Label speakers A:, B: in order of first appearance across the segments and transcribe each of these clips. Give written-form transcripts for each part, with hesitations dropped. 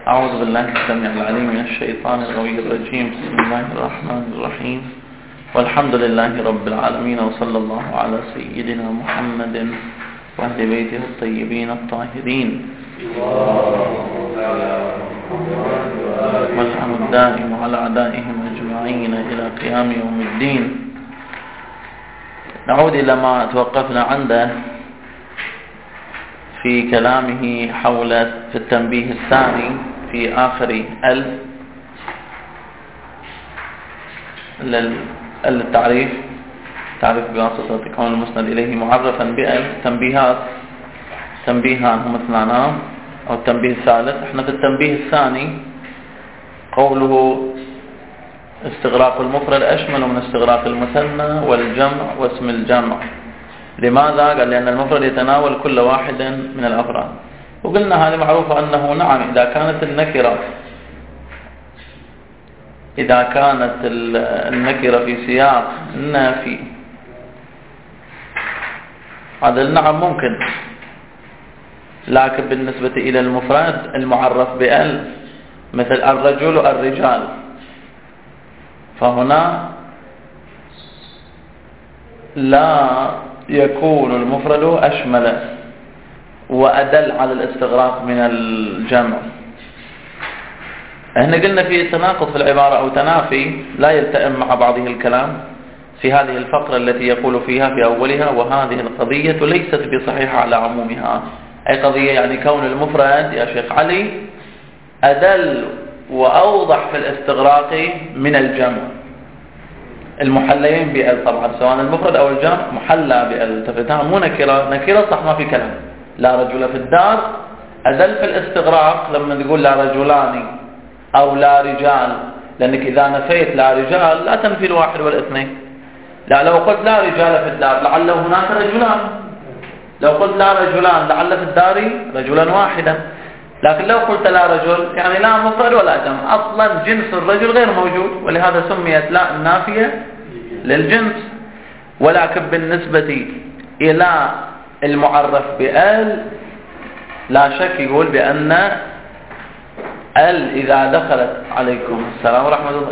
A: أعوذ بالله السميع العليم من الشيطان الغوي الرجيم. بسم الله الرحمن الرحيم، والحمد لله رب العالمين، وصلى الله على سيدنا محمد وأهل بيته الطيبين الطاهرين، والحمد الدائم على أعدائهم أجمعين إلى قيام يوم الدين. نعود إلى ما توقفنا عنده في كلامه حول في التنبيه الثاني في آخر التعريف، تعريف بواسطة كون المسند إليه معرفا تنبيهان هم اثنان، أو التنبيه الثالث. احنا في التنبيه الثاني قوله استغراق المفرد أشمل من استغراق المثنى والجمع واسم الجمع. لماذا؟ قال لأن المفرد يتناول كل واحد من الأفراد، وقلنا هذه معروفة أنه نعم إذا كانت النكرة في سياق النافي، هذا نعم ممكن، لكن بالنسبة إلى المفرد المعرف بأل مثل الرجل والرجال، فهنا لا يكون المفرد أشمل وأدل على الاستغراق من الجمع. احنا قلنا في تناقض في العبارة أو تنافي لا يلتئم مع بعضه الكلام في هذه الفقرة التي يقول فيها في أولها: وهذه القضية ليست بصحيحة على عمومها. أي قضية يعني كون المفرد يا شيخ علي أدل وأوضح في الاستغراق من الجمع، المحليين بأل طبعا سواء المفرد أو الجمع محلى بأل، تفتها مو نكرة صح ما في كلام. لا رجل في الدار أدل في الاستغراق لما تقول لا رجلان أو لا رجال، لأنك إذا نفيت لا رجال لا تنفي الواحد والاثنين. لا لو قلت لا رجال في الدار لعل هناك رجلان، لو قلت لا رجلان لعل في الدار رجلا واحدا، لكن لو قلت لا رجل يعني لا مفرد ولا جمع، أصلا جنس الرجل غير موجود، ولهذا سميت لا النافية للجنس. ولكن بالنسبة إلى المعرف بأل لا شك يقول بأن ال إذا دخلت عليكم السلام ورحمة الله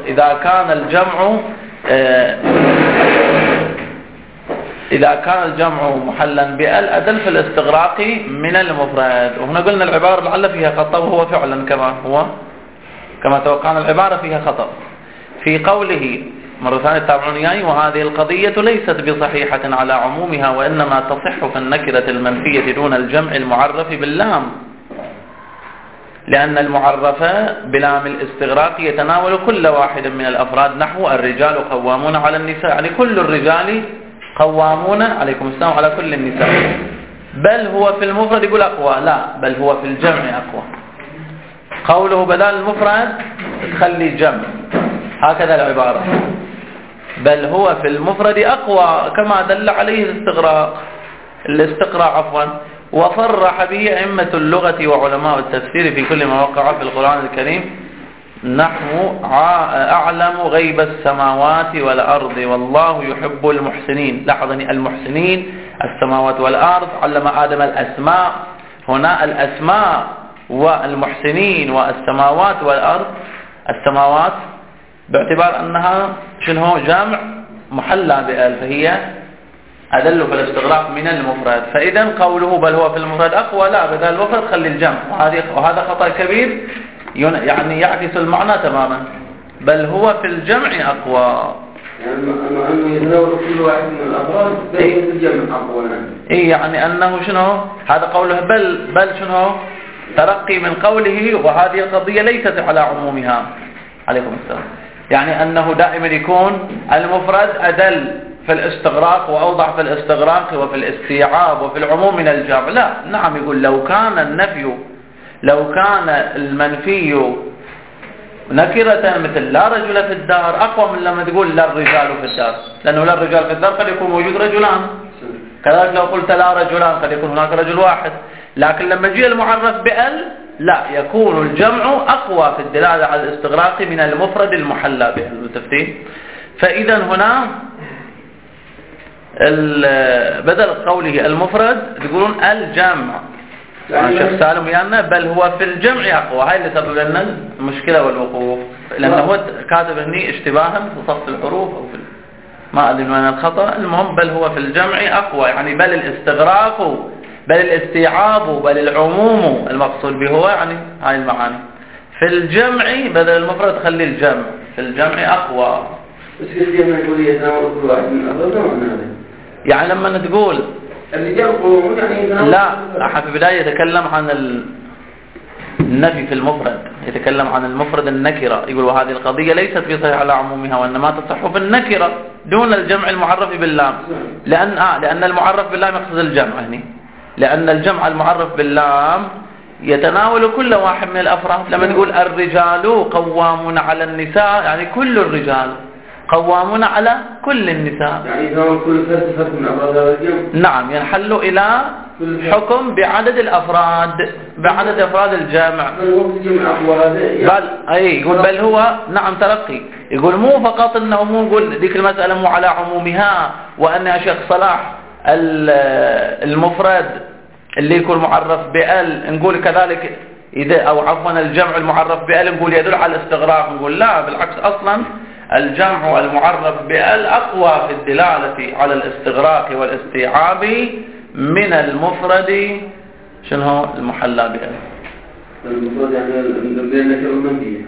A: إذا كان الجمع محلا بأل أدل في الاستغراق من المفرد. وهنا قلنا العبارة لعل فيها خطأ، وهو فعلا كما توقعنا العبارة فيها خطأ في قوله مرة ثانية تابعوني: وهذه القضية ليست بصحيحة على عمومها، وإنما تصح في النكرة المنفية دون الجمع المعرف باللام، لأن المعرف بلام الاستغراق يتناول كل واحد من الأفراد، نحو الرجال قوامون على النساء، يعني كل الرجال قوامون عليكم السلام على كل النساء. بل هو في المفرد يقول أقوى، لا بل هو في الجمع أقوى. قوله بدل المفرد تخلي جمع، هكذا العبارة، بل هو في المفرد أقوى كما دل عليه الاستقراء وصرح به أئمة اللغة وعلماء التفسير في كل ما وقع في القرآن الكريم، نحو أعلم غيب السماوات والأرض والله يحب المحسنين. لاحظني المحسنين السماوات والأرض، علم آدم الأسماء، هنا الأسماء والمحسنين والسماوات والأرض، السماوات باعتبار أنها شنو جمع محلى بأل، فهي أدل في الاستغراق من المفرد. فإذا قوله بل هو في المفرد أقوى، لا بدل المفرد خلي الجمع، وهذا خطأ كبير يعني يعكس المعنى تماما. بل هو في الجمع أقوى،
B: يعني أنه يتناول كل واحد من الأفراد في الجمع أقوى.
A: يعني أنه شنو هذا قوله بل شنو ترقي من قوله وهذه القضية ليست على عمومها. عليكم السلام. يعني أنه دائما يكون المفرد أدل في الاستغراق وأوضح في الاستغراق وفي الاستيعاب وفي العموم من الجمع. لا نعم، يقول لو كان المنفي نكرة مثل لا رجل في الدار أقوى من لما تقول لا الرجال في الدار، لأنه لا الرجال في الدار قد يكون موجود رجلان، كذلك لو قلت لا رجلان قد يكون هناك رجل واحد. لكن لما جاء المعرف بأل لا، يكون الجمع أقوى في الدلالة على الاستغراق من المفرد المحلى بالتفتيح. فإذا هنا بدل قوله المفرد يقولون الجمع، الشيخ سالم ويانا بل هو في الجمع أقوى. هاي اللي سبب لنا المشكلة والوقوف، لأنه هو كاتب هني اشتباها في صف الحروف أو في ما أدري من الخطأ. المهم بل هو في الجمع أقوى، يعني بل الاستغراق بل الاستيعاب بل العموم المقصود به هو يعني هاي المعاني. في الجمع بدل المفرد خلي الجمع في الجمع أقوى.
B: بس الجمع يقول يتناول كل واحد من الأفراد.
A: يعني لما تقول لا، في البداية يتكلم عن النفي في المفرد، يتكلم عن المفرد النكرة، يقول وهذه القضية ليست بصحيحة على عمومها وإنما تصح في النكرة دون الجمع المعرف باللام، لأن المعرف باللام يقصد الجمع هنا، لأن الجمع المعرف باللام يتناول كل واحد من الأفراد. لما تقول الرجال قوامون على النساء يعني كل الرجال قوامون على كل النساء،
B: يعني كل فرد من أفراد هذا الجمع.
A: نعم، ينحل إلى حكم بعدد الأفراد، بعدد أفراد الجامع. يقول بل هو نعم ترقي، يقول مو فقط انه مو نقول ذيك المسألة مو على عمومها وأن يا شيخ صلاح المفرد اللي يكون معرف بأل نقول كذلك إذا أو عفوا الجمع المعرف بأل نقول يدل على الاستغراق، نقول لا بالعكس، أصلا الجمع المعرف بأل أقوى في الدلالة على الاستغراق والاستيعاب من المفرد شنو هو المحلى بأل.
B: المفرد يعني النكرة المنفية.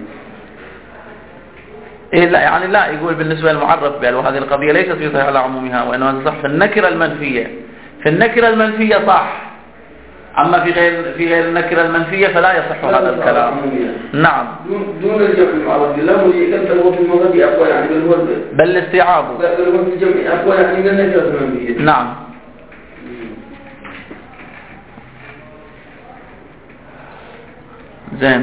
A: لا يعني لا، يقول بالنسبة للمعرف بأل وهذه القضية ليست في صحيح على عمومها وإنما تصح في النكرة المنفية. في النكرة المنفية صح، أما في غير النكرة المنفية فلا يصح هذا الكلام. نعم،
B: دون الجمع المعرف بالله وليكن هو في المفرد أقوى يعني
A: بل الاستيعاب
B: بل هو في الجمع أقوى يعني من النكرة المنفية.
A: نعم. زين.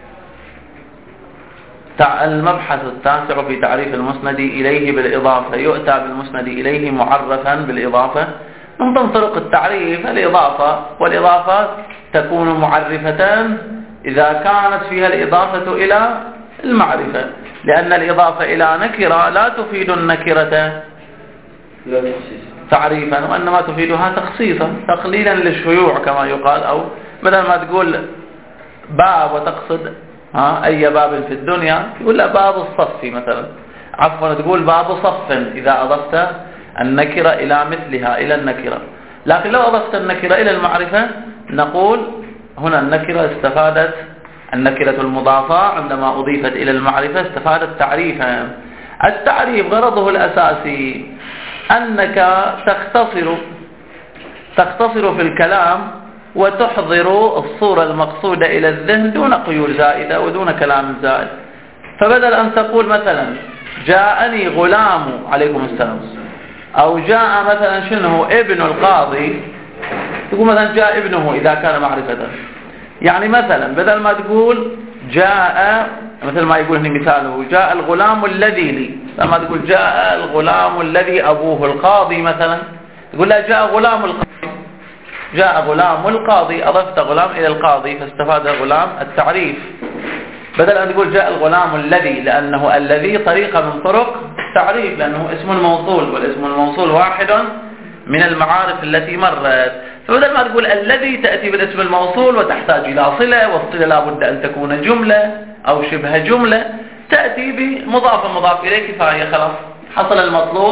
A: المبحث التاسع في تعريف المسند إليه بالإضافة. يؤتى بالمسند إليه معرفا بالإضافة. من ضمن طرق التعريف الإضافة، والإضافة تكون معرفة إذا كانت فيها الإضافة إلى المعرفة، لأن الإضافة إلى نكرة لا تفيد النكرة تعريفا وإنما تفيدها تخصيصا تقليلا للشيوع كما يقال، أو بدل ما تقول باب وتقصد أي باب في الدنيا يقول لا باب الصف مثلا، عفوا تقول باب صف إذا أضفت النكرة إلى مثلها إلى النكرة. لكن لو أضفت النكرة إلى المعرفة نقول هنا النكرة استفادت، النكرة المضافة عندما أضيفت إلى المعرفة استفادت تعريفا. التعريف غرضه الأساسي أنك تختصر في الكلام وتحضر الصورة المقصودة إلى الذهن دون قيود زائدة ودون كلام زائد. فبدل أن تقول مثلا جاءني غلام عليكم السلام، أو جاء مثلا شنو ابن القاضي، تقول مثلا جاء ابنه إذا كان معرفة. يعني مثلا بدل ما تقول جاء مثل ما يقول هنا مثاله جاء الغلام الذي لي، لما تقول جاء الغلام الذي أبوه القاضي مثلا، تقول لا جاء غلام القاضي، جاء غلام القاضي، أضفت غلام إلى القاضي فاستفاد غلام التعريف، بدل أن تقول جاء الغلام الذي، لأنه الذي طريقة من طرق التعريف لأنه اسم الموصول، والاسم الموصول واحد من المعارف التي مرت. فبدل ما تقول الذي تأتي بالاسم الموصول وتحتاج إلى صلة، والصلة لابد أن تكون جملة أو شبه جملة، تأتي بمضاف مضاف إليه كفاية، خلاص حصل المطلوب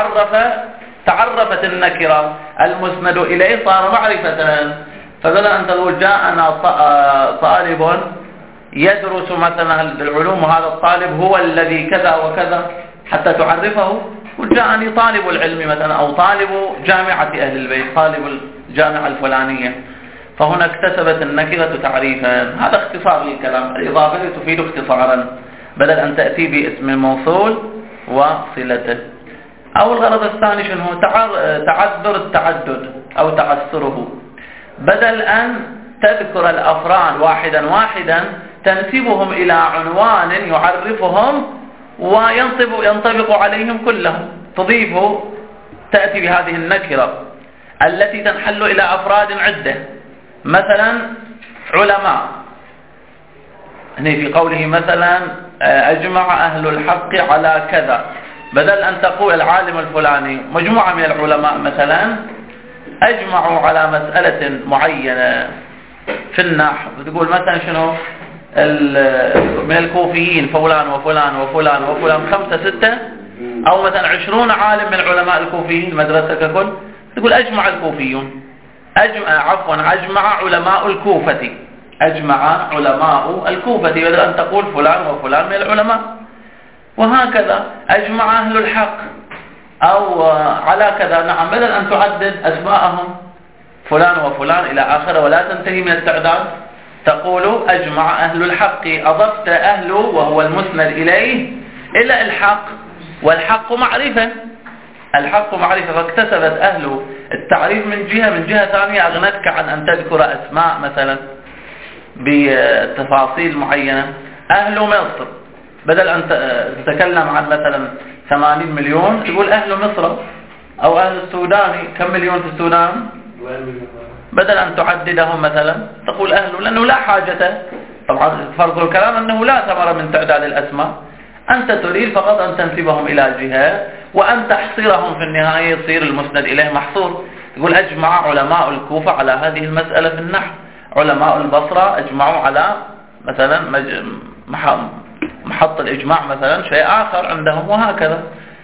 A: تعرفت النكرة، المسند إليه صار معرفة. فبدل أن تقول جاءنا طالب يدرس مثلا العلوم وهذا الطالب هو الذي كذا وكذا حتى تعرفه، وجاءني طالب العلم مثلا، أو طالب جامعة أهل البيت، طالب الجامعة الفلانية، فهنا اكتسبت النكرة تعريفا. هذا اختصار للكلام، الإضافة تفيد اختصارا بدل أن تأتي باسم الموصول وصلته. أو الغرض الثاني شنو هو تعذر التعدد أو تعسره، بدل أن تذكر الأفراد واحدا واحدا تنسبهم إلى عنوان يعرفهم وينطبق عليهم كلهم، تضيفه تأتي بهذه النكرة التي تنحل إلى أفراد عدة، مثلا علماء، هنا في قوله مثلا أجمع أهل الحق على كذا، بدل أن تقول العالم الفلاني، مجموعة من العلماء مثلا أجمعوا على مسألة معينة، في النحو بتقول مثلا شنو من الكوفيين فلان وفلان وفلان وفلان 5 6 أو مثلا 20 عالم من علماء الكوفيين المدرسة ككل، تقول أجمع الكوفيون، أجمع علماء الكوفة، أجمع علماء الكوفة، بدل أن تقول فلان وفلان من العلماء. وهكذا أجمع أهل الحق أو على كذا، نعم، بدل أن تعدد أسماءهم فلان وفلان إلى آخره ولا تنتهي من التعداد، تقول أجمع أهل الحق، أضفت أهل وهو المسند إليه إلى الحق، والحق معرفة، الحق معرفة، فاكتسبت أهل التعريف من جهة ثانية أغنتك عن أن تذكر أسماء مثلا بتفاصيل معينة. أهل مصر بدل أن تتكلم عن مثلا 80 مليون تقول أهل مصر، أو أهل السودان كم مليون في السودان، بدل أن تعددهم مثلا تقول أهل، لأنه لا حاجة، طبعا فرض الكلام أنه لا ثمرة من تعداد الأسماء، أنت تريد فقط أن تنسبهم إلى جهة وأن تحصرهم في النهاية، يصير المسند إليه محصور. تقول أجمع علماء الكوفة على هذه المسألة في النحو، علماء البصرة أجمعوا على مثلا محط الإجماع مثلا شيء آخر عندهم، وهكذا.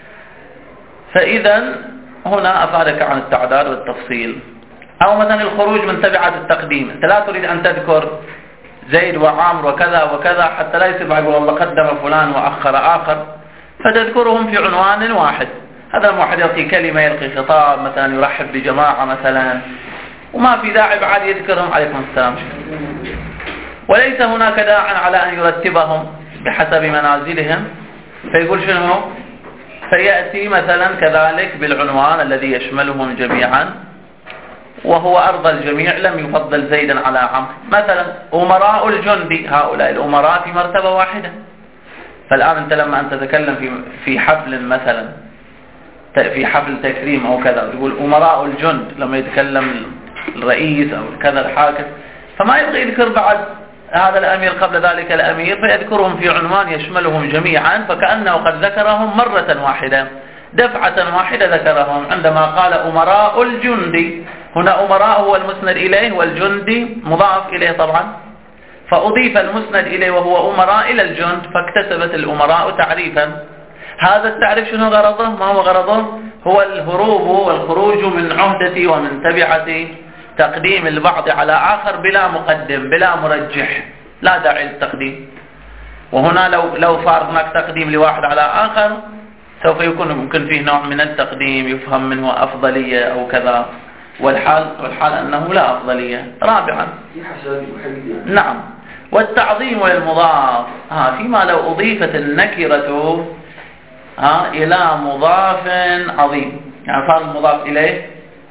A: فإذا هنا أفادك عن التعداد والتفصيل. أو مثلا الخروج من تبعة التقديم، أنت لا تريد أن تذكر زيد وعامر وكذا وكذا حتى لا يصير يقول والله قدم فلان وأخر آخر، فتذكرهم في عنوان واحد. هذا واحد يلقي كلمة، يلقي خطاب مثلا، يرحب بجماعة مثلا، وما في داعي بعد يذكرهم عليكم السلام، وليس هناك داعي على أن يرتبهم بحسب منازلهم، فيقول شنو، فيأتي مثلا كذلك بالعنوان الذي يشملهم جميعا، وهو أرضى الجميع، لم يفضل زيدا على عمرو. مثلا أمراء الجند، هؤلاء الأمراء في مرتبة واحدة. فالآن أنت لما أنت تتكلم في حفل مثلا، في حفل تكريم أو كذا، يقول أمراء الجند، لما يتكلم الرئيس أو كذا الحاكم، فما يبغي يذكر بعد هذا الأمير قبل ذلك الأمير، فيذكرهم في عنوان يشملهم جميعا، فكأنه قد ذكرهم مرة واحدة، دفعة واحدة ذكرهم. عندما قال أمراء الجند، هنا أمراء هو المسند إليه، والجند مضاف إليه طبعا، فأضيف المسند إليه وهو أمراء إلى الجند، فاكتسبت الأمراء تعريفا. هذا التعريف شنو غرضه؟ ما هو غرضه؟ هو الهروب والخروج من عهدة ومن تبعة تقديم البعض على آخر بلا مقدم بلا مرجح، لا داعي للتقديم. وهنا لو صار هناك تقديم لواحد على آخر سوف يكون ممكن فيه نوع من التقديم، يفهم منه أفضلية أو كذا، والحال أنه لا أفضلية. رابعا، نعم، والتعظيم للمضاف، فيما لو أضيفت النكرة إلى مضاف عظيم، يعني صار المضاف إليه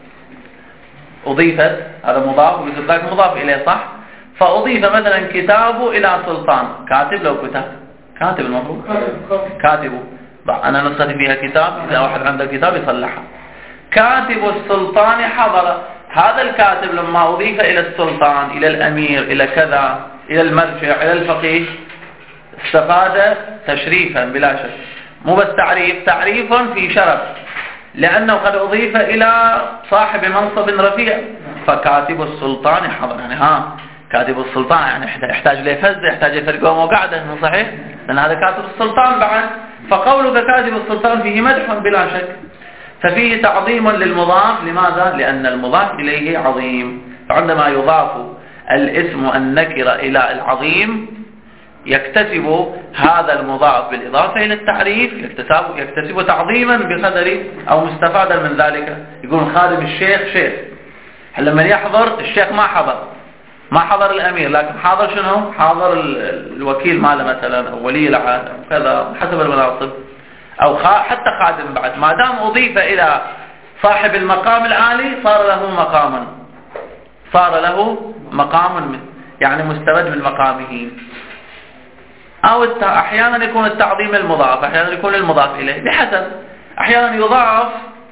A: أضيفت، هذا مضاف وبذلك مضاف إليه، صح؟ فأضيف مثلا كتابه إلى سلطان، كاتب لو كاتب المفروض كاتبه، أنا نسختي فيها كتاب، إذا واحد عنده كتاب يصلحها. كاتب السلطان حضر، هذا الكاتب لما أضيف إلى السلطان، إلى الأمير، إلى كذا، إلى المرجع، إلى الفقيه، استفاد تشريفا بلا شك، مو بس تعريف في شرف، لأنه قد أضيف إلى صاحب منصب رفيع. فكاتب السلطان حضر، يعني كاتب السلطان يعني يحتاج لفزة، يحتاج يفرقه وقعده، مو صحيح؟ لأن هذا كاتب السلطان بعد. فقولك كاتب السلطان فيه مدح بلا شك، ففيه تعظيم للمضاف. لماذا؟ لأن المضاف إليه عظيم. فعندما يضاف الاسم النكرة إلى العظيم يكتسب هذا المضاف بالإضافة إلى التعريف، يكتسب تعظيما بقدر أو مستفادا من ذلك. يقول خادم الشيخ شيخ، لما يحضر الشيخ ما حضر الأمير، لكن حاضر شنو؟ حاضر الوكيل ماله مثلا، أو ولي العهد أو كذا حسب المناصب، أو حتى خادم بعد، ما دام أضيف إلى صاحب المقام العالي صار له مقام يعني مستمد من مقامه. أو أحيانا يكون التعظيم المضاف، أحيانا يكون المضاف إليه، بحسب. أحيانا يضاف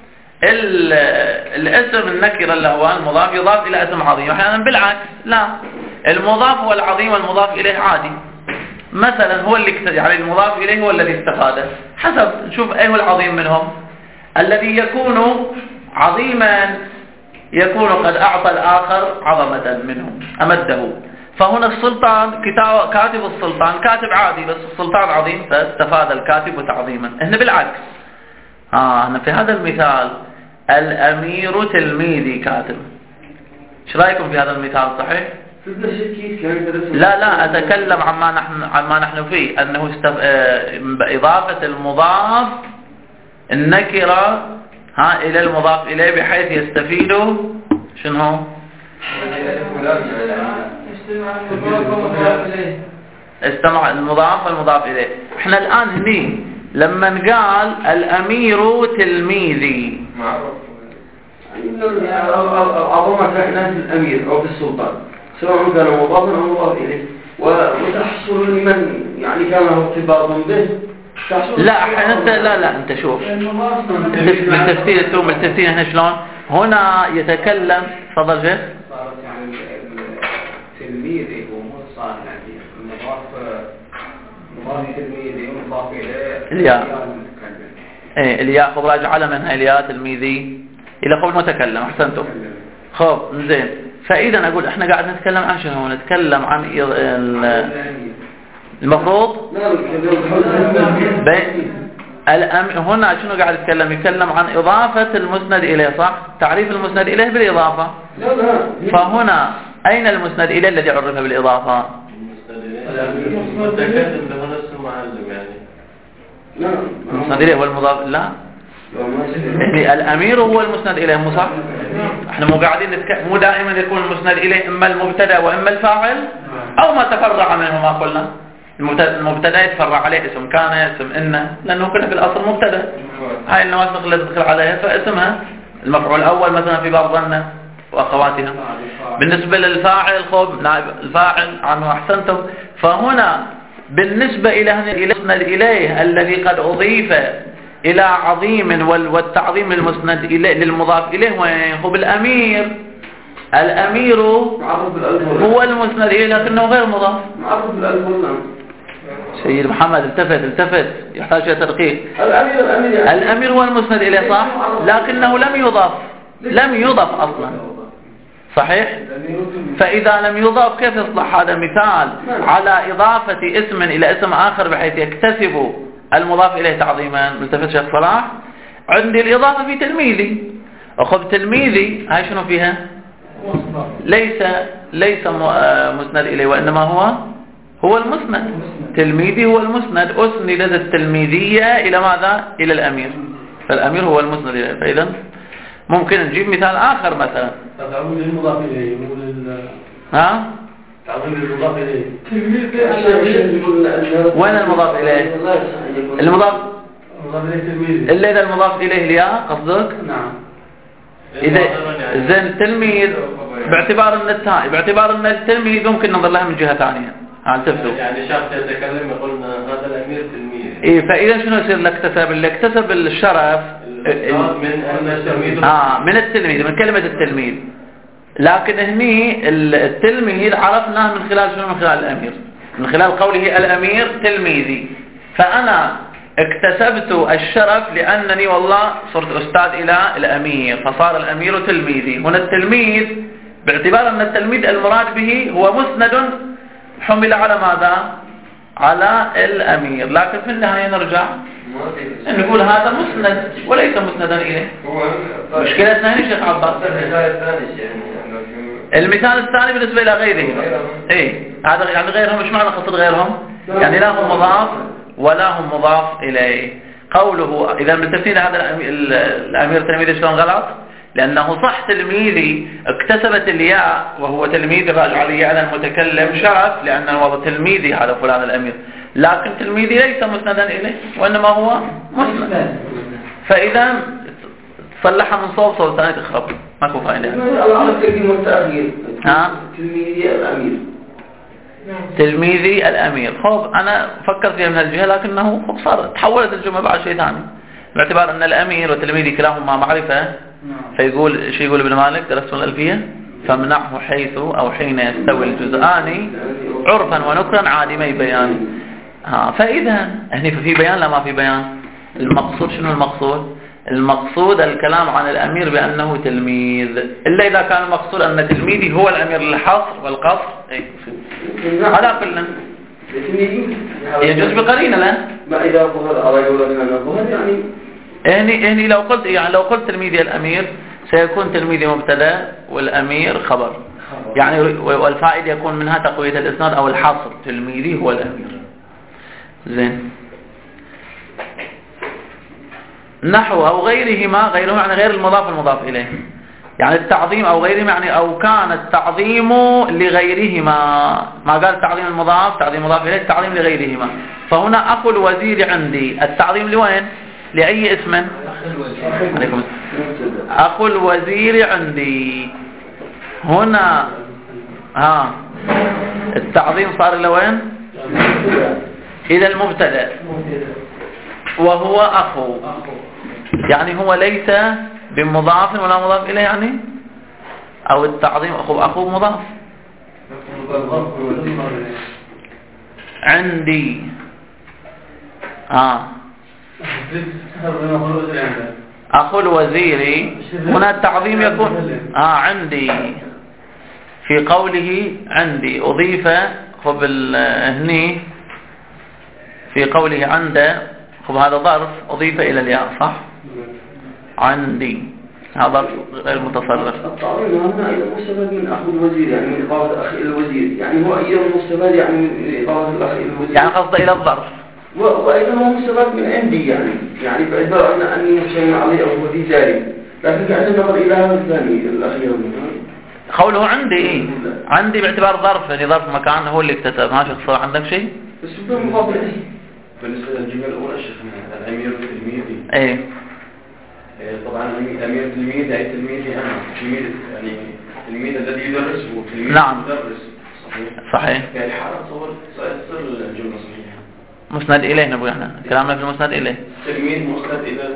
A: الاسم النكرة اللي هو المضاف يضاف إلى اسم عظيم، أحيانا بالعكس، لا، المضاف هو العظيم والمضاف إليه عادي. مثلا هو اللي يعني المضاف إليه هو الذي استفاده، حسب نشوف أيه العظيم منهم. الذي يكون عظيما يكون قد أعطى الآخر عظمة منه أمده. فهنا السلطان كاتب السلطان كاتب عادي بس السلطان عظيم فاستفاد الكاتب تعظيما. هنا بالعكس هنا في هذا المثال الأمير تلميذي كاتب. ايش رأيكم في هذا المثال صحيح؟ لا أتكلم عما نحن فيه أنه إضافة المضاف النكرة إلى المضاف إليه بحيث يستفيدوا شنو؟ استمع المضاف والمضاف إليه. احنا الآن هني لما قال الأمير تلميذي
B: عظمة ناس الأمير أو السلطان سواء كان مضافا أو مضاف إليه وتحصل لمن يعني كان له ارتباط به.
A: لا أنت شوف التفسير هنا شلون هنا يتكلم. تفضل شيخ.
C: صارت يعني تلميذي ومو صار يعني مضاف تلميذي ومضاف إليه
A: الياء. الياء خب راجع على منها الياء تلميذي إلى قول متكلم. أحسنتم. خب زين. فإذا أقول إحنا قاعد نتكلم عن شنو؟ نتكلم عن المفروض هنا شنو قاعد يتكلم عن إضافة المسند إليه صح؟ تعريف المسند إليه بالإضافة. فهنا أين المسند إليه الذي عرف بالإضافة؟ المسند إليه هو المضاف. لا الأمير هو المسند إليه مو صح؟ احنا مو قاعدين مو دائما يكون المسند إليه إما المبتدا وإما الفاعل أو ما تفرع منه. ما قلنا المبتدا يتفرع عليه اسم كان اسم إن لأنه كنا في الأصل مبتدا. هاي النواسخ اللي تدخل عليها فاسمها المفعول الأول مثلا في باب ظن وأخواتها. بالنسبة للفاعل خب نائب الفاعل عنه. أحسنتم. فهنا بالنسبة إلى المسند إليه الذي قد أضيف إلى عظيم والتعظيم المسند للمضاف إليه هو بالأمير. الأمير هو المسند إليه لكنه غير مضاف. سيد محمد التفت يحتاج إلى تدقيق. الأمير هو المسند إليه صح لكنه لم يضاف أصلا صحيح. فإذا لم يضاف كيف يصلح هذا مثال على إضافة اسم إلى اسم آخر بحيث يكتسب المضاف إليه تعظيما. ملتفت شيخ صلاح. عندي الإضافة في تلميذي. أخذ تلميذي هاي شنو فيها؟ ليس مسند إليه وإنما هو المسند. تلميذي هو المسند. أسندت التلميذية إلى ماذا؟ إلى الأمير. فالأمير هو المسند إليه. فإذا ممكن نجيب مثال آخر مثلا
C: تعظيم للمضاف إليه تعظيم للمضاف إليه.
A: وين المضاف إليه؟ المضاف
C: إليه تلميذ.
A: إلا إذا المضاف إليه الياء قصدك؟
C: نعم.
A: إذا زين تلميذ باعتبار أن التلميذ ممكن ننظر لها من جهة ثانية.
C: يعني شخص يتكلم يقول هذا الأمير تلميذ.
A: فإذا شنو يصير اللي اكتسب الشرف من التلميذ من كلمة التلميذ. لكن هني التلميذ عرفناه من خلال شنو؟ من خلال الأمير. من خلال قوله الأمير تلميذي. فأنا اكتسبت الشرف لأنني والله صرت أستاذ إلى الأمير فصار الأمير تلميذي. هنا التلميذ باعتبار أن التلميذ المراد به هو مسند حمل على ماذا؟ على الأمير. لكن في النهاية نرجع نقول هذا مسند وليس مسندا إليه. مشكلتنا هنا شيخ عباس. المثال الثاني بالنسبة إلى غيرهم هذا يعني غيرهم مش معنى قصد غيرهم يعني لا هم مضاف ولا هم مضاف إليه. قوله إذا بالتفسير هذا الأمير تلميذي شلون غلط؟ لأنه صح تلميذي اكتسبت الياء وهو تلميذ راجع عليه على المتكلم شرف لأنه هو تلميذي هذا فلان الأمير. لكن تلميذي ليس مسندا إليه وإنما هو مسند. فإذا تصلحها من صوب ثاني تخرب ماكو فائدة. تلميذي الأمير. خب أنا فكرت فيها من الجهة لكنه صار تحولت الجملة بعد شيء ثاني باعتبار أن الأمير وتلميذي كلاهما معرفة. فيقول شو يقول ابن مالك درستم الألفية فامنعه حيث أو حين يستوي الجزءان عرفا ونكرا عادمي بيان. فإذا هني في بيان لا ما في بيان. المقصود شنو المقصود؟ المقصود الكلام عن الأمير بأنه تلميذ، إلا إذا كان المقصود أن تلميذي هو الأمير للحصر والقصر. هذا كله يجوز بقرينة. لا
B: ما إذا ظهر الرجل كان ظهر
A: يعني لو قلت تلميذي الأمير سيكون تلميذي مبتدا والأمير خبر، يعني والفائدة يكون منها تقوية الإسناد أو الحصر، تلميذي هو الأمير. زين. نحو أو غيرهما، غيره يعني غير المضاف المضاف إليه، يعني التعظيم أو غيرهما، يعني أو كان التعظيم لغيرهما، ما قال التعظيم المضاف تعظيم مضاف إليه، التعظيم لغيرهما. فهنا أخو الوزير عندي، التعظيم لوين؟ لأي اسم؟ أخو الوزير عندي هنا. التعظيم صار لوين؟ إلى المبتدأ، وهو أخو، يعني هو ليس بمضاف ولا مضاف إليه، يعني أو التعظيم أخو مضاف. عندي أخو الوزير، هنا التعظيم يكون عندي في قوله عندي أضيف هني في قوله عنده هذا ظرف أضيف إلى الياء، صح؟ عندي هذا ظرف غير متصرف.
B: التعظيم هنا أيضا مستفاد من أخو الوزير، يعني من إضافة أخي الوزير، يعني هو أيضا مستفاد يعني من إضافة الأخ الوزير،
A: يعني قصده إلى الظرف،
B: وأيضا هو مستفاد من عندي، يعني باعتبار أني مشينا عليه أو هو في ذلك، لكن كأن النظر إلى هذا الثاني الأخير
A: قوله عندي عندي باعتبار ظرف، يعني ظرف مكان هو اللي اكتسب. ما شخص عندك شيء؟
B: بس بدون مضاف إليه.
C: بالنسبة للجملة الأولى شيخنا الأمير تلميذي.
A: إيه.
C: طبعا الأمير تلميذ يعني تلميذي أنا تلميذ، يعني التلميذ الذي يدرس هو تلميذ.
A: نعم.
C: يدرس.
A: صحيح.
C: في الحالة تصير الجملة صحيحة.
A: مسند إليه نبغى احنا كلامنا في المسند إليه.
C: تلميذ مسند إلى.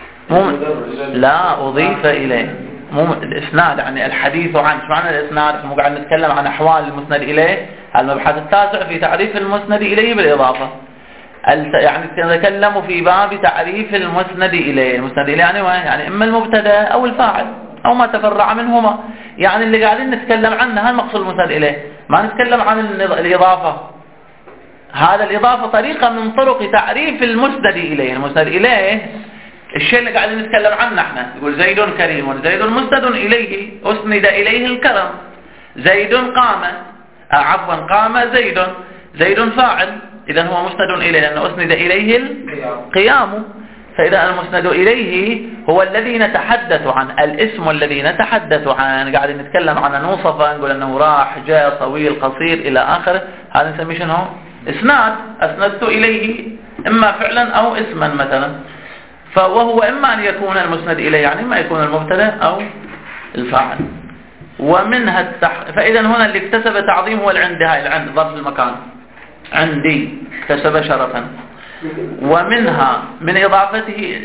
A: لا أضيف إليه، مو الإسناد، يعني الحديث عن، ايش معنى الإسناد؟ مو قاعد نتكلم عن أحوال المسند إليه. المبحث التاسع في تعريف المسند إليه بالإضافة، يعني نتكلم في باب تعريف المسند إليه. المسند إليه يعني إما المبتدا أو الفاعل أو ما تفرع منهما، يعني اللي قاعدين نتكلم عنه هذا المقصود المسند إليه، ما نتكلم عن الإضافة. هذا الإضافة طريقة من طرق تعريف المسند إليه. المسند إليه الشيء اللي قاعدين نتكلم عنه احنا، يقول زيد كريم، زيد مسند إليه، أسند إليه الكرم. زيد قام، عفوا قام زيد فاعل، إذا هو مسند إليه لأنه أسند إليه القيام. فإذا المسند إليه هو الذي نتحدث عنه، الاسم الذي نتحدث عنه، قاعدين نتكلم عنه، نوصفه، نقول أنه راح جاء طويل قصير إلى آخره، هذا نسميه شنو؟ إسناد. أسندت إليه إما فعلا أو اسما مثلا. فهو إما أن يكون المسند إليه، يعني إما يكون المبتدا أو الفاعل. ومنها فإذا هنا اللي اكتسب تعظيم هو العند، هاي العند ظرف المكان، عندي اكتسب شرفا. ومنها من إضافته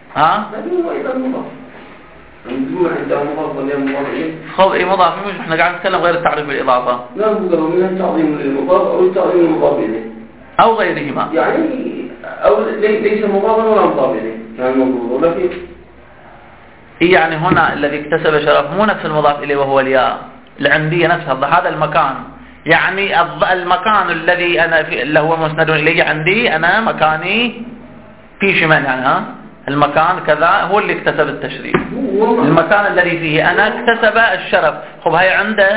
A: خذ أي مضاف، مش احنا قاعد نتكلم غير التعريف بالإضافة.
B: لا بد من التعظيم للمضاف أو التعظيم المضاف إليه
A: أو غيرهما،
B: يعني أو ليس مضافا ولا مضاف إليه كان المفروض، لكن
A: يعني هنا الذي اكتسب شرف مو نفس المضاف إليه وهو الياء، العندية نفسها، هذا المكان، يعني المكان الذي أنا فيه اللي هو مسند إليه عندي، أنا مكاني في شمال، يعني المكان كذا هو اللي اكتسب التشريف، المكان الذي فيه أنا اكتسب الشرف. خب هاي عنده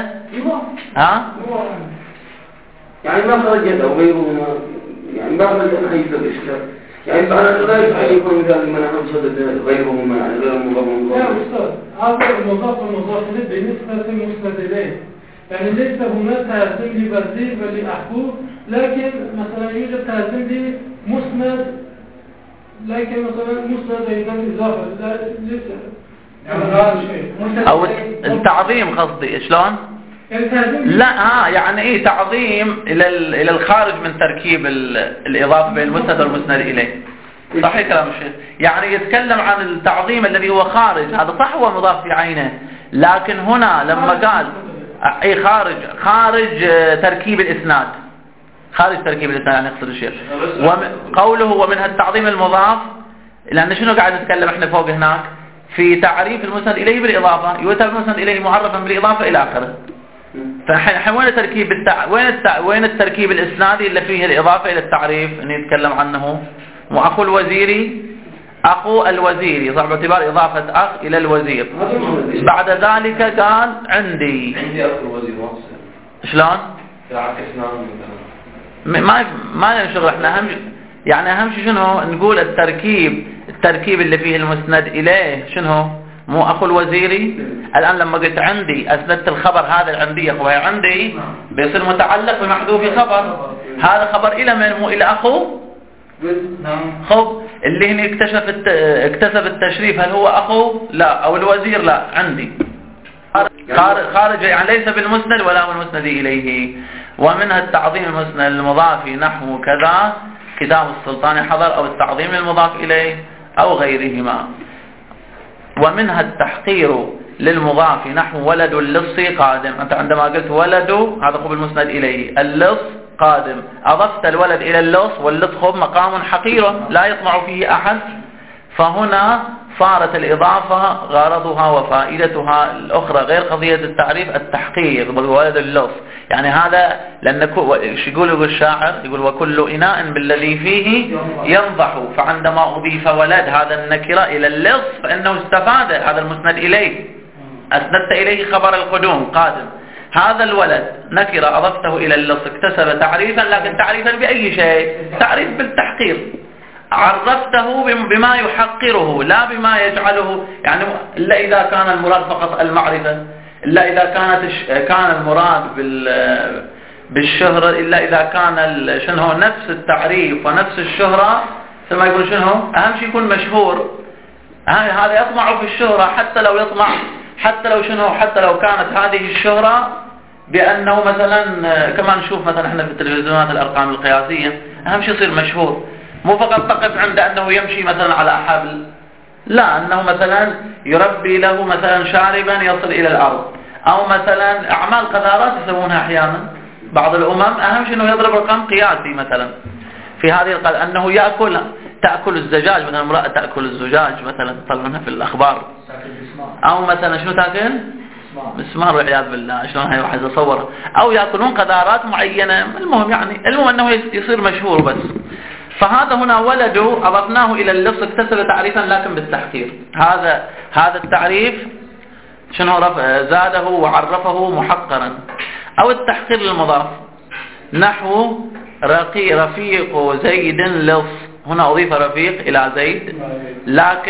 B: يعني ما خرجت أو غيره، يعني ما خرجت أن يجب الإشكال، يعني فأنا لا يفعل يكون مثال من أحد غيرهما، يعني غير المضاف.
D: يا أستاذ هذا المضاف والمضاف بالنسبة للمسند إليه، يعني ليس هناك تهزم لبرزيل بل لأخوه، لكن مثلا يوجد تهزم لمسند، لكن مثلا مسند أيضا إضافة، لا ليس يعني هذا شيء
A: أو التعظيم قصدي شلون؟ لا يعني ايه تعظيم الى الخارج من تركيب الاضافه بين المسند والمسند اليه. صحيح كلام الشيخ، يعني يتكلم عن التعظيم الذي هو خارج، هذا صح هو مضاف في عينه، لكن هنا لما قال اي خارج تركيب الاسناد، خارج تركيب الاسناد يعني يقصد الشيخ. وقوله ومنها التعظيم المضاف لأن شنو قاعد نتكلم احنا فوق هناك في تعريف المسند إليه بالإضافة، يؤتى المسند إليه معرفا بالإضافة إلى آخره. فالحين وين تركيب وين التركيب الإسنادي اللي فيه الإضافة إلى التعريف اللي يتكلم عنه؟ وأخو الوزيري أخو الوزيري صار باعتبار إضافة أخ إلى الوزير. بعد ذلك قال عندي
C: أخو الوزير
A: شلون؟ ما نشغل احنا أهم شيء شنو نقول التركيب اللي فيه المسند إليه شنو؟ مو أخو الوزيري. الآن لما قلت عندي أسندت الخبر هذا العندي أخوه عندي بيصير متعلق بمحذوف خبر. هذا خبر إلى من؟ مو إلى أخو. خب اللي هنا اكتسب التشريف هل هو أخو؟ لا. أو الوزير؟ لا. عندي خارج يعني ليس بالمسند ولا بالمسند إليه. ومنها التعظيم المسند المضاف نحو كذا كتاب السلطان حضر، أو التعظيم المضاف إليه أو غيرهما. ومنها التحقير للمضاف نحو ولد اللص قادم. أنت عندما قلت ولد هذا خب المسند إليه، اللص قادم، أضفت الولد إلى اللص، واللص خب مقام حقير لا يطمع فيه أحد. فهنا صارت الإضافة غرضها وفائدتها الأخرى غير قضية التعريف التحقير بولد اللص. يعني هذا لأن يقول الشاعر يقول وكل إناء بالذي فيه ينضح. فعندما أضيف ولد هذا النكرة إلى اللص فإنه استفاد هذا المسند إليه، أسندت إليه خبر القدوم قادم. هذا الولد نكرة أضفته إلى اللص اكتسب تعريفا، لكن تعريفا بأي شيء؟ تعريف بالتحقير. عرفته بما يحقره لا بما يجعله، يعني إلا إذا كان المراد فقط المعرفة، إلا إذا كان المراد بالشهرة، إلا إذا كان شنو نفس التعريف ونفس الشهرة. ثم يقول شنو أهم شيء يكون مشهور. هذا يطمع في الشهرة حتى لو كانت هذه الشهرة بأنه مثلا كما نشوف مثلا احنا في التلفزيونات الأرقام القياسية، أهم شيء يصير مشهور، مو فقط تقف عند أنه يمشي مثلا على حبل، لا، أنه مثلا يربي له مثلا شاربا يصل إلى الأرض، أو مثلا أعمال قذارات يسوونها أحيانا بعض الأمم. أهم شيء أنه يضرب رقم قياسي مثلا في هذه القذارة، أنه تأكل الزجاج مثلا، امرأة تأكل الزجاج مثلا طلعونها في الأخبار، أو مثلا شنو تأكل؟ مسمار والعياذ بالله، شلون هاي واحد يصورها، أو يأكلون قذارات معينة. المهم أنه يصير مشهور بس. فهذا هنا ولد أضفناه إلى اللص اكتسب تعريفا لكن بالتحقير. هذا التعريف شنو زاده وعرفه محقرا. أو التحقير للمضاف نحو رفيق زيد لص، هنا أضيف رفيق إلى زيد، لكن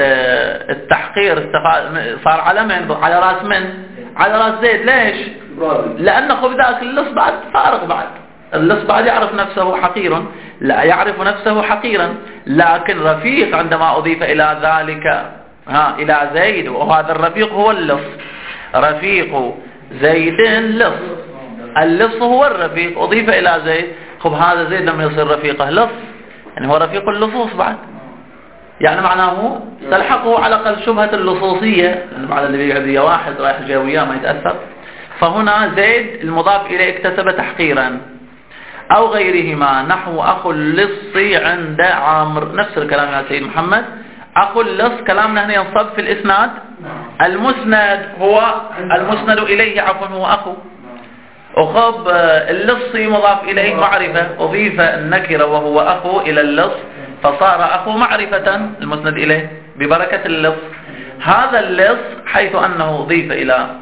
A: التحقير صار على من؟ على رأس من؟ على رأس زيد. ليش؟ لأن خب ذاك اللص بعد فارغ، بعد اللص بعد يعرف نفسه حقيرا، لا يعرف نفسه حقيرا، لكن رفيق عندما أضيف إلى ذلك إلى زيد، وهذا الرفيق هو اللص، رفيق زيد لص، اللص هو الرفيق أضيف إلى زيد. خب هذا زيد لما يصير رفيقه لص، يعني هو رفيق اللصوص بعد، يعني معناه تلحقه على الأقل شبهة اللصوصية، بعد اللي بيقعد واحد رايح جاي وياه ما يتأثر. فهنا زيد المضاف إليه اكتسب تحقيرا. أو غيرهما نحو أخو اللص عند عامر، نفس الكلام يا سيد محمد. أخو اللص كلامنا هنا ينصب في الإسناد، المسند هو المسند إليه هو أخو. وخب اللص مضاف إليه معرفة، أضيف النكرة وهو أخو إلى اللص فصار أخو معرفة المسند إليه ببركة اللص. هذا اللص حيث أنه أضيف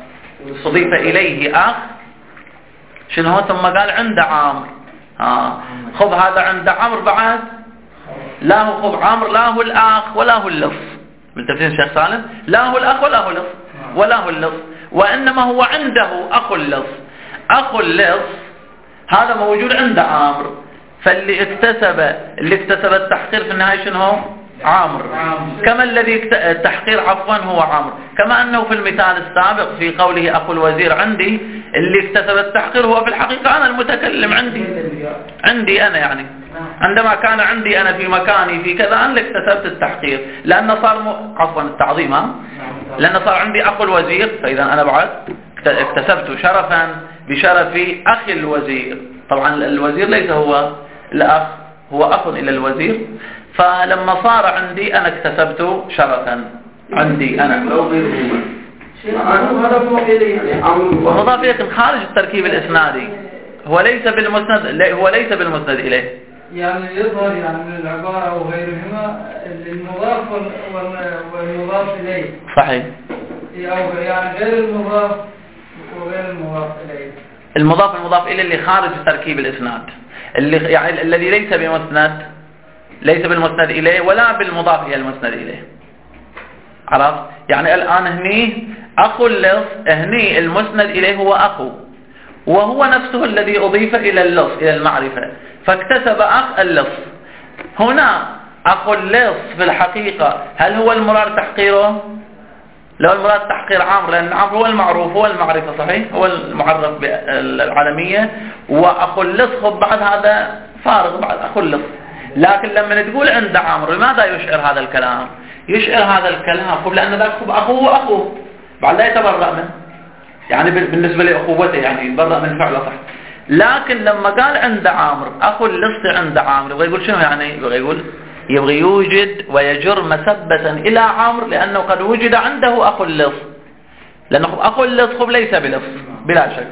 A: إليه أخ شنو ثم قال عند عامر. خب هذا عند عامر بعد لا هو خب عامر لا هو الأخ ولا هو اللص، من تفسير الشيخ سالم لا هو الأخ ولا هو اللص، وإنما هو عنده أخو اللص. أخو اللص هذا موجود عند عامر، فاللي اكتسب التحقير في النهاية شنو هو؟ عامر. كما الذي التحقير عفوا هو عامر، كما أنه في المثال السابق في قوله أخو الوزير عندي، اللي اكتسب التحقير هو في الحقيقة أنا المتكلم، عندي أنا، يعني عندما كان عندي أنا في مكاني في كذا أنا اللي اكتسبت التحقير، لأن صار عفوا التعظيم، لأن صار عندي أخو الوزير، فإذا أنا بعد اكتسبت شرفا بشرف أخي الوزير. طبعا الوزير ليس هو الأخ، هو أخ إلى الوزير. فلما صار عندي أنا اكتسبت شرفا عندي أنا.
B: لو غيرهما هذا مضاف إليه يعني
A: مضاف إليه خارج التركيب الإسنادي، هو ليس بالمسند إليه.
D: يعني يظهر يعني من العبارة وغيرهما المضاف والمضاف إليه.
A: صحيح.
D: يعني غير المضاف وغير المضاف إليه.
A: المضاف إليه اللي خارج تركيب الإسناد، اللي يعني الذي ليس بالمسند إليه ولا بالمضاف إلى المسند إليه. عرفت؟ يعني الآن هني أخو اللص، هني المسند إليه هو أخو، وهو نفسه الذي أضيف إلى اللص إلى المعرفة، فاكتسب أخ اللص. هنا أخو اللص في الحقيقة هل هو المراد تحقيره؟ لو المراد تحقير عمرو، لأن عمرو هو المعروف، هو المعرفة، صحيح، هو المعرف بالعالمية، وأخو اللص خب بعد هذا فارغ بعد أخو اللص. لكن لما تقول عند عمرو لماذا يشعر هذا الكلام؟ يشعر هذا الكلام خب لأن ذاك خب أخوه وأخوه بعد لا يتبرأ منه، يعني بالنسبة لأخوته يعني يتبرأ من فعله صح. لكن لما قال عند عمرو أخو اللص عند عمرو يبغى يقول شنو؟ يعني يبغى يوجد ويجر مسبة إلى عمرو، لأنه قد وجد عنده أخو اللص، لأنه أخو اللص خب ليس بلص بلا شك،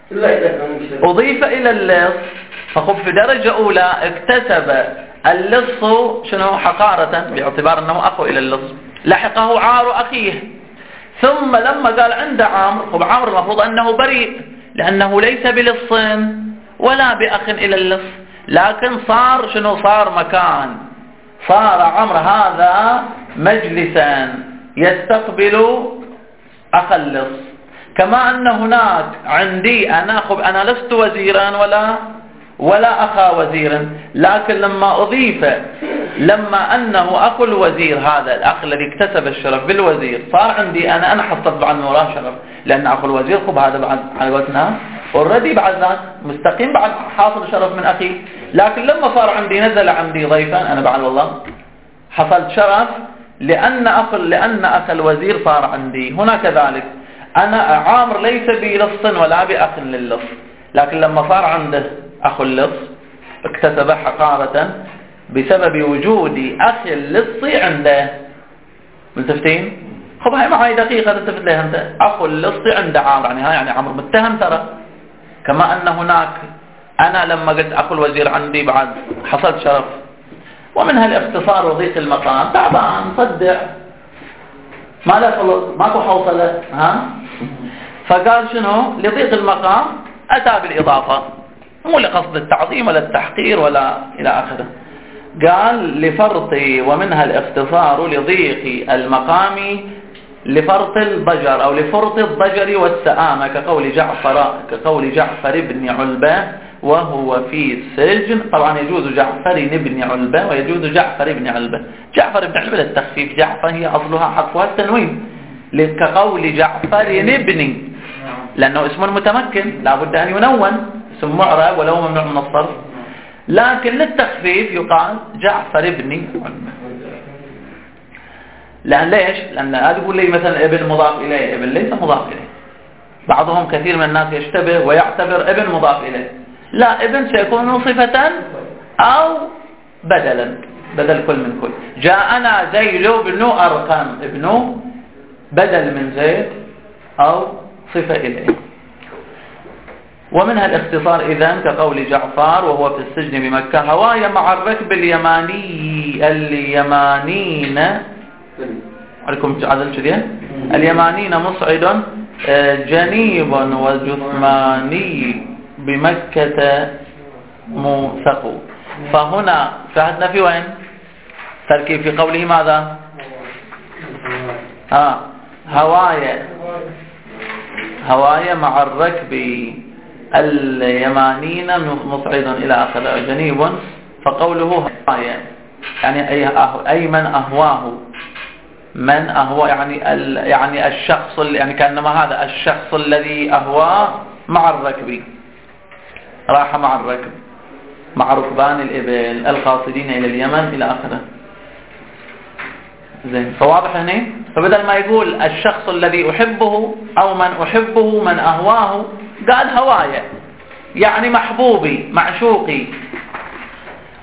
A: أضيف إلى اللص، فخب في درجة أولى اكتسب اللص شنو؟ حقارة، باعتبار أنه أخو إلى اللص، لحقه عار أخيه. ثم لما قال عند عمرو، خب عمرو المفروض أنه بريء لأنه ليس بلص ولا بأخ إلى اللص، لكن صار شنو؟ صار مكان، صار عمرو هذا مجلسا يستقبل أخ اللص. كما أن هناك عندي أنا لست وزيرا ولا أخا وزير، لكن لما أضيف لما أنه أخو الوزير، هذا الأخ الذي اكتسب الشرف بالوزير، صار عندي أنا حصلت بعد وراه شرف، لأن أخو الوزير خب هذا بعد على قولتنا already بعد ذاك مستقيم بعد حاصل شرف من أخي. لكن لما صار عندي نزل عندي ضيفا أنا بعد والله حصلت شرف لأن أخ الوزير صار عندي. هنا كذلك أنا عامر ليس بلص ولا بأخ للص، لكن لما صار عنده أخو اللص اكتسب حقارة بسبب وجود أخ اللص عنده. ملتفتين؟ خب هاي معي دقيقة تلتفت لها أنت. أخو اللص عند عامر، يعني هاي يعني عامر متهم ترى. كما أن هناك أنا لما قلت أخو الوزير عندي بعد حصلت شرف، ومنها الاختصار وضيق المقام. تعبان صدع ما لا خلص ماكو حوصلة فقال شنو؟ لضيق المقام أتى بالإضافة، مو لقصد التعظيم ولا التحقير ولا إلى آخره. قال لفرط، ومنها الاختصار لضيق المقام لفرط الضجر أو لفرط الضجر والسآمة، كقول جعفر بن علبة وهو في السجن. طبعا يجوز جعفر بن علبة ويجوز جعفر بن علبة. جعفر بن علبة للتخفيف، جعفر هي أصلها حقها التنوين، كقول جعفر بن، لأنه اسم متمكن لابد أن ينون، اسم معرب ولو ممنوع من الصرف، لكن للتخفيف يقال جعفر بن علبة. لأن ليش؟ لأن هذا يقول لي مثلا ابن مضاف إليه، ابن ليس مضاف إليه. بعضهم كثير من الناس يشتبه ويعتبر ابن مضاف إليه. لا، ابن سيكون صفة أو بدلا، بدل كل من كل. جاءنا زيد بن أرقم، ابن بدل من زيد أو صفة إليه. ومنها الاختصار إذن كقول جعفر وهو في السجن بمكة هوايا مع الركب اليمانين عليكم عدل شديد اليمانين مصعد جنيب وجثماني بمكة موثق. فهنا شاهدنا في وين تركيب في قوله ماذا؟ هوايا مع الركب اليمانين مصعد إلى آخره جنيب. فقوله هوايا يعني أي من أهواه، من أهوى يعني الشخص، يعني كأنما هذا الشخص الذي أهواه مع الركب، راح مع الركب مع ركبان الإبل القاصدين إلى اليمن إلى آخره. زين، فواضح هنا. فبدل ما يقول الشخص الذي أحبه أو من أحبه من أهواه، قال هوايا يعني محبوبي معشوقي.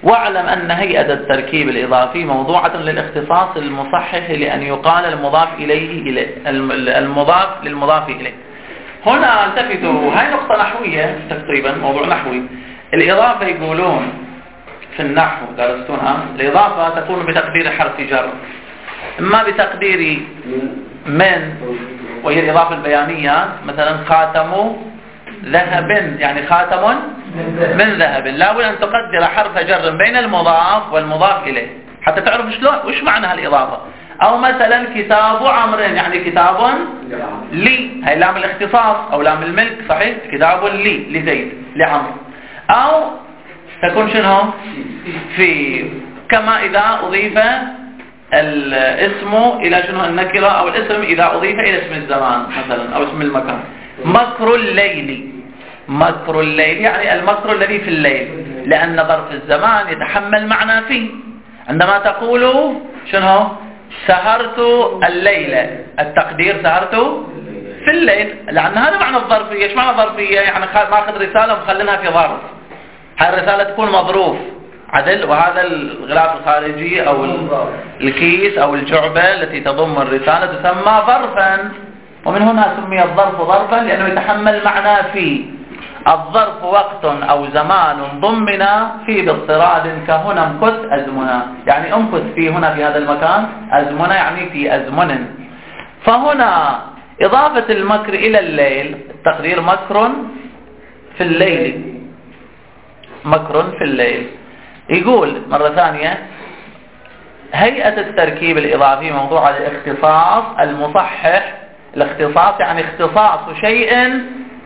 A: واعلم أن هيئة التركيب الإضافي موضوعة للاختصاص المصحح لأن يقال المضاف إليه المضاف للمضاف إليه. هنا التفتوا، هاي نقطة نحوية تقريبا، موضوع نحوي. الإضافة يقولون في النحو درستونها، الإضافة تكون بتقدير حرف جر، إما بتقدير من، وهي الإضافة البيانية، مثلا خاتم ذهب، يعني خاتم من ذهب، لا بد أن تقدر حرف جر بين المضاف والمضاف إليه حتى تعرف شلون وش معنى الإضافة. أو مثلا كتاب عمرو، يعني كتاب لي، هي لام الاختصاص أو لام الملك، صحيح، كتاب لي لزيد لعمرو. أو تكون شنو في، كما إذا أضيف الاسم إلى شنو النكرة، أو الاسم إذا أضيف إلى اسم الزمان مثلا أو اسم المكان. مكر الليل، مكر الليل يعني المكر الذي في الليل، لأن ظرف الزمان يتحمل معنى فيه. عندما تقول شنو سهرت الليلة، التقدير سهرت في الليل، لأن هذا معنى الظرفية. ايش معنى الظرفية؟ يعني ماخذ رسالة ومخلينها في ظرف، هاي الرسالة تكون مظروف عدل، وهذا الغلاف الخارجي أو الكيس أو الجعبة التي تضم الرسالة تسمى ظرفا، ومن هنا سمي الظرف ظرفا لأنه يتحمل معنى فيه. الظرف وقت أو زمان ضمن فيه باضطراد، كهنا امكث أزمنا، يعني امكث في هنا في هذا المكان، أزمنا يعني في أزمن. فهنا إضافة المكر إلى الليل، التقدير مكر في الليل، مكر في الليل. يقول مرة ثانية هيئة التركيب الإضافي موضوع الاختصاص المصحح. الاختصاص يعني اختصاص شيء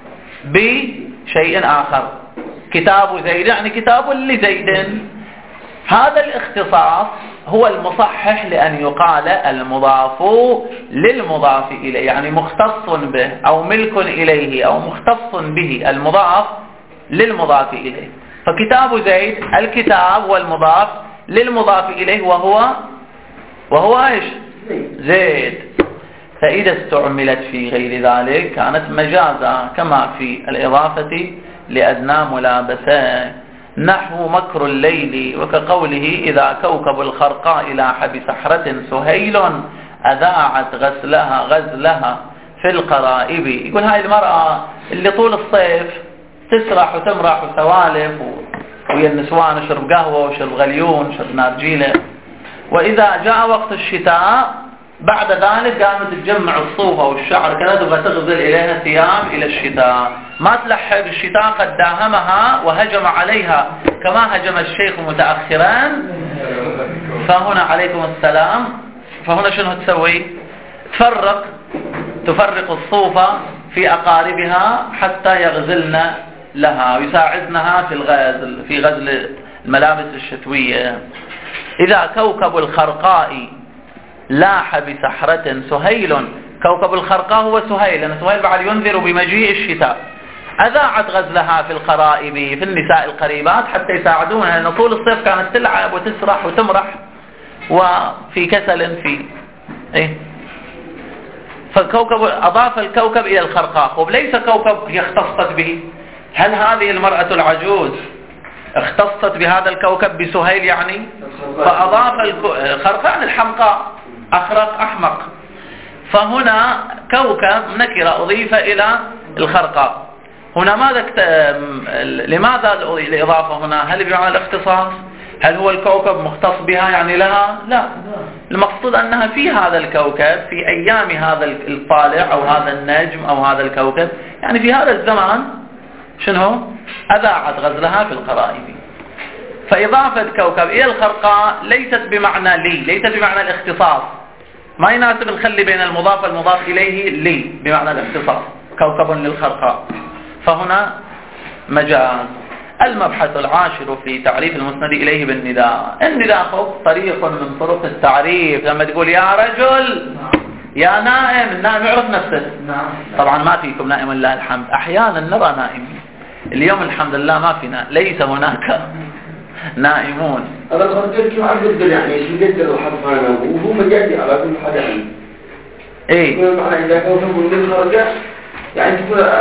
A: بشيء آخر، كتاب زيد يعني كتاب لزيد. هذا الاختصاص هو المصحح لأن يقال المضاف للمضاف إليه، يعني مختص به أو ملك إليه أو مختص به، المضاف للمضاف إليه. فكتاب زيد الكتاب والمضاف للمضاف إليه وهو ايش؟ زيد. فإذا استعملت في غير ذلك كانت مجازا، كما في الإضافة لأدنى ملابسة، نحو مكر الليل، وكقوله إذا كوكب الخرقاء لاح بسحرة سهيل أذاعت غزلها في القرائب. يقول هاي المرأة اللي طول الصيف تسرح وتمرح وسوالف ويا النسوان، وشرب قهوة وشرب غليون وشرب نارجيلة، وإذا جاء وقت الشتاء بعد ذلك قامت تجمع الصوفة والشعر كذا تبغى تغزل إليها ثياب إلى الشتاء، ما تلحق الشتاء قد داهمها وهجم عليها كما هجم الشيخ متأخرا. فهنا عليكم السلام، فهنا شنو تسوي؟ تفرق الصوفة في أقاربها حتى يغزلن لها ويساعدنها في غزل الملابس الشتوية. إذا كوكب الخرقاء لاح بسحرة سهيل، كوكب الخرقاء هو سهيل، لأن سهيل بعد ينذر بمجيء الشتاء. أذاعت غزلها في القرائب، في النساء القريبات حتى يساعدونها، لأن طول الصيف كانت تلعب وتسرح وتمرح وفي كسل فالكوكب أضاف الكوكب إلى الخرقاء، وليس كوكب هي اختصت به. هل هذه المرأة العجوز اختصت بهذا الكوكب بسهيل يعني؟ فأضاف الخرقاء الحمقاء، أخرق أحمق. فهنا كوكب نكرة أضيف إلى الخرقاء. هنا لماذا الإضافة هنا؟ هل بمعنى الاختصاص؟ هل هو الكوكب مختص بها يعني لها؟ لا، المقصود أنها في هذا الكوكب في أيام هذا الطالع أو هذا النجم أو هذا الكوكب، يعني في هذا الزمان شنو؟ أذاعت غزلها في القرائب. فإضافة كوكب إلى الخرقاء ليست بمعنى ليست بمعنى الاختصاص، ما يناسب نخلي بين المضاف والمضاف إليه لي بمعنى الاختصاص، كوكب للخرقاء. فهنا مجاز. المبحث العاشر في تعريف المسند إليه بالنداء. النداء طريق من طرق التعريف. لما تقول يا رجل يا نائم، النائم يعرف نفسه. طبعا ما فيكم نائم لله الحمد، أحيانا نرى نائمين، اليوم الحمد لله ما فينا، ليس هناك نائمون.
B: أنا خرجت كيف عبد يعني شو قدر الحرفان وهو مجازي على كل حدا عنده. معنى إذا كان من الخرجة يعني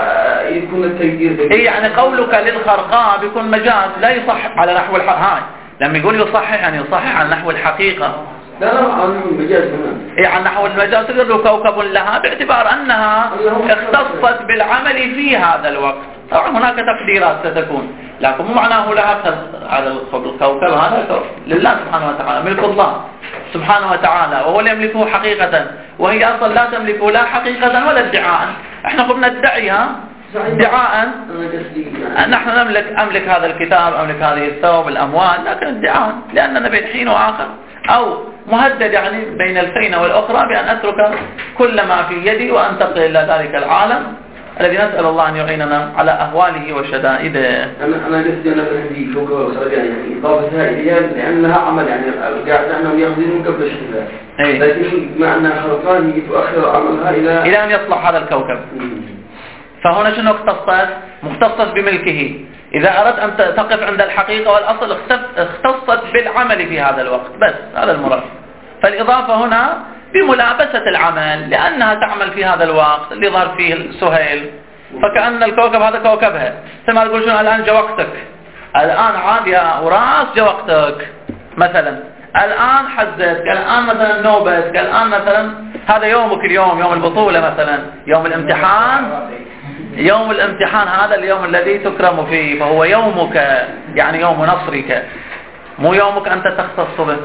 B: يكون التقدير
A: يعني قولك للخرقاء بيكون مجاز لا يصح على نحو هاي لما يقول يصحح يعني يصحح عن نحو الحقيقة.
B: لا عن نحو المجاز هنا.
A: إيه عن نحو المجاز تقول كوكب لها باعتبار أنها اختصت بالعمل في هذا الوقت. طبعا هناك تقديرات ستكون، لكن مو معناه لها على الكوكب هذا لله سبحانه وتعالى، ملك الله سبحانه وتعالى، وهو اللي يملكه حقيقة، وهي أصلا لا تملكه لا حقيقة ولا ادعاء. احنا قمنا ندعيها ادعاء، نحن أملك هذا الكتاب، أملك هذه الثوب، الأموال، لكن ادعاء لأننا بين حين وآخر أو مهدد يعني بين الفينة والأخرى بأن أترك كل ما في يدي وأنتقل إلى ذلك العالم الذي نسأل الله أن يعيننا على أهواله وشدائده.
B: أنا قصدي أنا عندي فوق وصل يعني إضافتها إليها لأنها عمل يعني قاعد أنهم يأخذون قبل الشتاء، لكن مع أنها خلقان يتأخر عملها إلى
A: أن يصلح هذا الكوكب. فهنا شنو مختصة بملكه. إذا أردت أن تقف عند الحقيقة والأصل اختصت بالعمل في هذا الوقت بس، هذا المراد. فالإضافة هنا بملابسة العمل لأنها تعمل في هذا الوقت اللي ظهر فيه السهيل، فكأن الكوكب هذا كوكبها. ثم تقول شنو الآن جاء وقتك، الآن عاد يا أوراس جاء وقتك مثلا، الآن حزتك، الآن مثلا نوبتك، الآن مثلا هذا يومك اليوم، يوم البطولة مثلا، يوم الامتحان. يوم الامتحان هذا اليوم الذي تكرم فيه، فهو يومك يعني يوم نصرك، مو يومك أنت تختص به،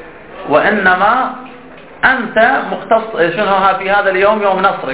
A: وإنما أنت مختص شنو في هذا اليوم يوم نصرك،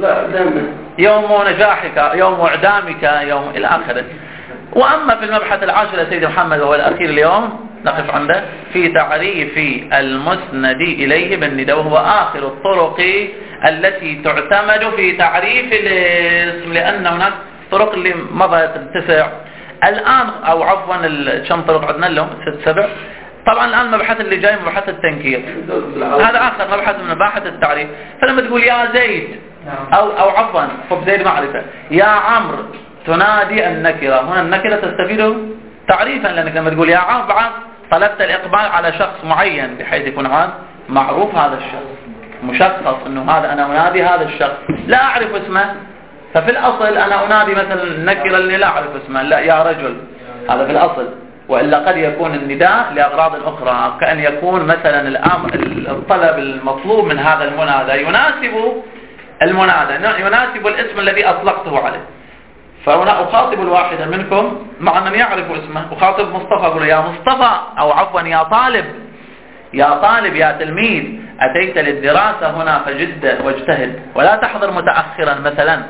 A: يوم نجاحك، يوم إعدامك، يوم إلى آخره. وأما في المبحث العاشر يا سيدي محمد وهو الأخير اليوم نقف عنده في تعريف المسند إليه بالنداء، وهو آخر الطرق التي تعتمد في تعريف الاسم، لأن هناك طرق اللي مضت تتسع الآن، أو عفوا كم طرق عندنا لهم 6-7. طبعا الآن المبحث اللي جاي مبحث التنكير، هذا آخر مبحث من مباحث التعريف. فلما تقول يا زيد أو عفوا خب زيد معرفة، يا عمرو تنادي النكرة، هنا النكرة تستفيد تعريفا، لأنك لما تقول يا عمرو بعد طلبت الإقبال على شخص معين بحيث يكون عاد معروف هذا الشخص، مشخص أنه هذا أنا أنادي هذا الشخص لا أعرف اسمه. ففي الأصل أنا أنادي مثلا النكرة اللي لا أعرف اسمه، لا يا رجل، هذا في الأصل. وإلا قد يكون النداء لأغراض أخرى، كأن يكون مثلا الطلب المطلوب من هذا المنادى يناسب المنادى، يناسب الاسم الذي أطلقته عليه. فهنا أخاطب الواحد منكم مع أنني يعرف اسمه، أخاطب مصطفى أقول يا مصطفى، أو عفوا يا طالب، يا طالب، يا تلميذ، أتيت للدراسة هنا فجد واجتهد ولا تحضر متأخرا مثلا.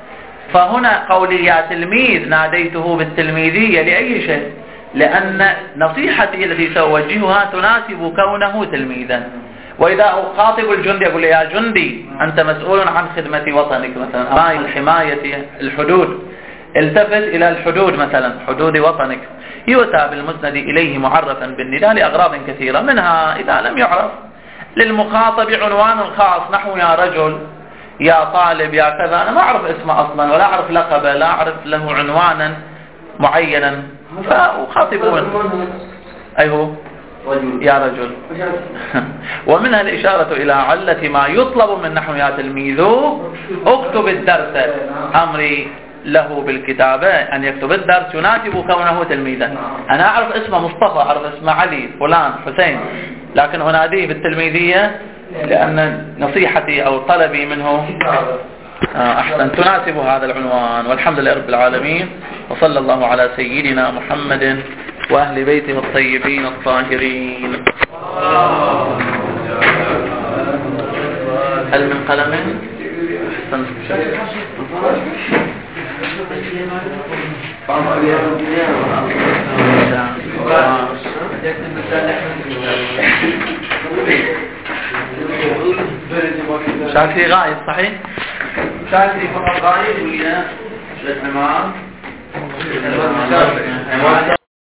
A: فهنا قولي يا تلميذ ناديته بالتلميذية لأي شيء؟ لأن نصيحتي التي سأوجهها تناسب كونه تلميذا. وإذا أخاطب الجندي أقول يا جندي أنت مسؤول عن خدمة وطنك مثلا، الحماية، الحدود، التفت إلى الحدود مثلا، حدود وطنك. يؤتى بالمسند إليه معرفا بالنداء لأغراض كثيرة، منها إذا لم يعرف للمخاطب عنوان خاص، نحو يا رجل، يا طالب، يا كذا، أنا ما أعرف اسمه أصلا ولا أعرف لقبه، لا أعرف له عنوانا معينا، فأخاطبون أيهو يا رجل. ومنها الإشارة إلى علة ما يطلب من نحو يا تلميذ اكتب الدرس، أمري له بالكتابة أن يكتب الدرس يناسب كونه تلميذا. أنا أعرف اسمه مصطفى، أعرف اسمه علي، فلان، حسين، لكن أناديه بالتلميذية لأن نصيحتي أو طلبي منه أحسن تناسب هذا العنوان. والحمد لله رب العالمين، وصلى الله على سيدنا محمد وأهل بيته الطيبين الطاهرين. هل من قلم؟ شاكري غايب صحيح؟ شاكري فقط غايب ويا الإمام